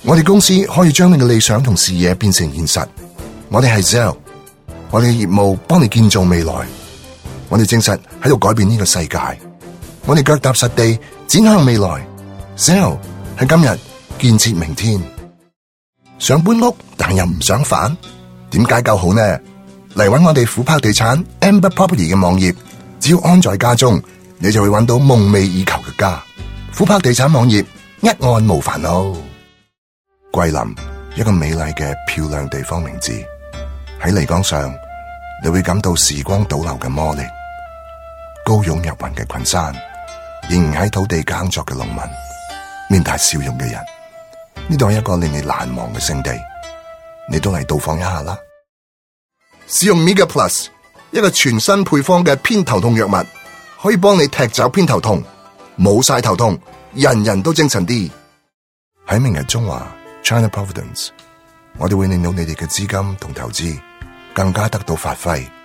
我哋公司可以將你嘅理想同視野變成現實。我哋係 Zelle， 我哋嘅業務幫你建造未來。我哋證實喺度改變呢個世界。我哋腳踏實地，展向未來。Zelle 係今日建設明天。想搬屋但又唔想煩，點解夠好呢？嚟搵我哋琥珀地產 Amber Property 嘅網頁，只要安在家中，你就會搵到夢寐以求嘅家。琥珀地產網頁，一按無煩惱。桂林，一個美麗嘅漂亮地方名字，喺漓江上，你會感到時光倒流嘅魔力。高聳入雲嘅群山，仍然喺土地耕作嘅農民，面帶笑容嘅人，呢度係一個令你難忘嘅勝地，你都嚟到訪一下啦。使用 Mega Plus， 一個全新配方嘅偏頭痛藥物，可以幫你踢走偏頭痛，冇晒頭痛，人人都精神啲。喺明日中華 China Providence， 我哋會令到你哋嘅資金同投資更加得到發揮。